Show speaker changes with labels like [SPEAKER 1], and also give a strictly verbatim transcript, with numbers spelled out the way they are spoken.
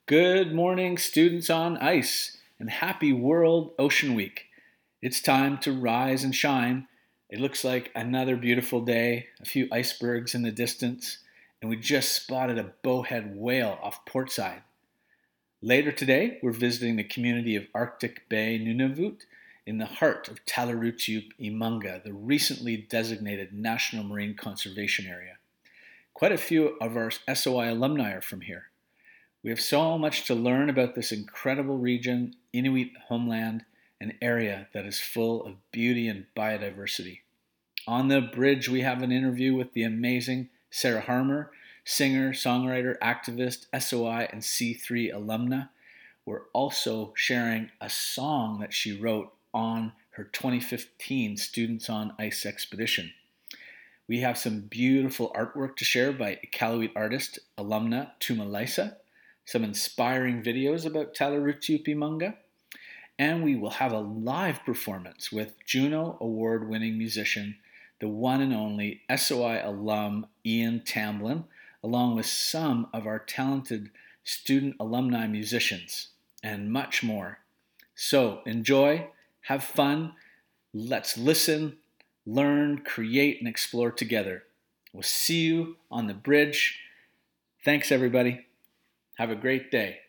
[SPEAKER 1] Good morning, students on ice, and happy World Ocean Week. It's time to rise and shine. It looks like another beautiful day, a few icebergs in the distance, and we just spotted a bowhead whale off portside. Later today, we're visiting the community of Arctic Bay Nunavut in the heart of Talarutsup Imanga, the recently designated National Marine Conservation Area. Quite a few of our S O I alumni are from here. We have so much to learn about this incredible region, Inuit homeland, an area that is full of beauty and biodiversity. On the bridge, we have an interview with the amazing Sarah Harmer, singer, songwriter, activist, S O I, and C three alumna. We're also sharing a song that she wrote on her twenty fifteen Students on Ice expedition. We have some beautiful artwork to share by Iqaluit artist, alumna Tuma Lysa, some inspiring videos about Talarutsup Imanga, and we will have a live performance with Juno Award-winning musician, the one and only S O I alum Ian Tamblyn, along with some of our talented student alumni musicians, and much more. So enjoy, have fun, let's listen, learn, create, and explore together. We'll see you on the bridge. Thanks, everybody. Have a great day.